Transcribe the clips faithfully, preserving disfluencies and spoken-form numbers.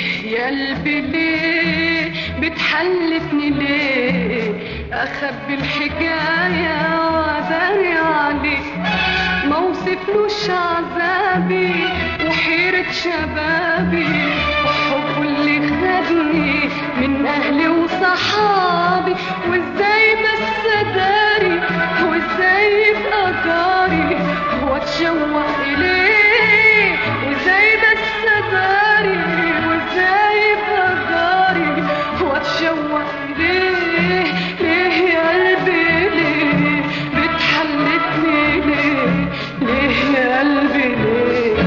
يا قلبي ليه بتحلفني ليه؟ اخبي الحكايه واداري عليك، ما وصفلوش عذابي وحيرة شبابي وحبه اللي خدني من اهلي وصحابي، وازاي بس اداري وازاي يبقى جاري واتشوق اليه، وازاي بس اداري وازاي يبقى جاري واتشوق اليه. ليه يا قلبي ليه بتحلفني ليه؟ ليه يا قلبي ليه؟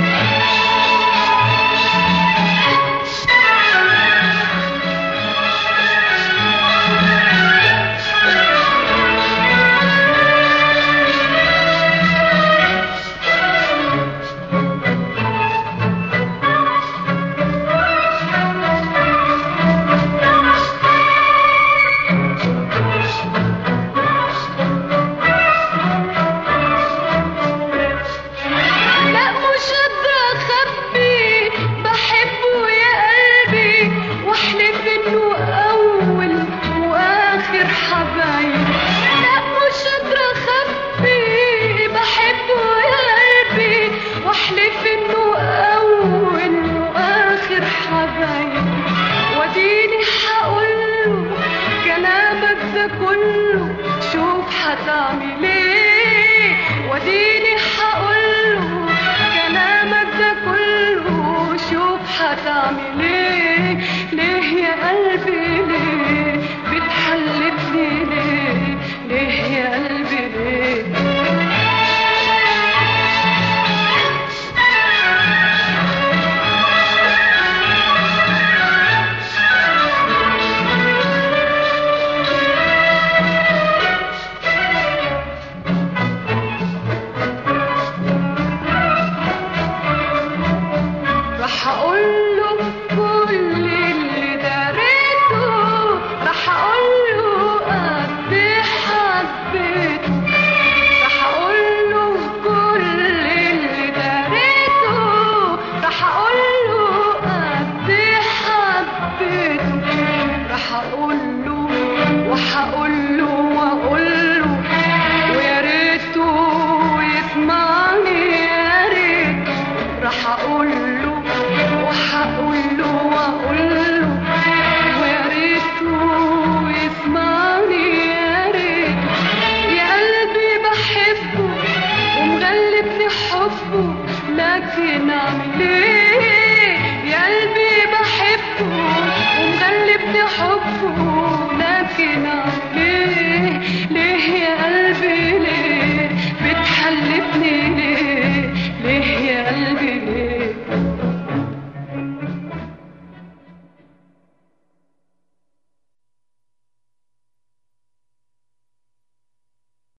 كله شوف هتعمل ايه، وديني هقوله كلامك ده كله شوف هتعمل ايه. ليه يا قلبي ليه بتحلفني ليه؟ ليه يا قلبي ليه؟ وهقوله واقوله ويا ريته يسمعني، يا ريت راح اقوله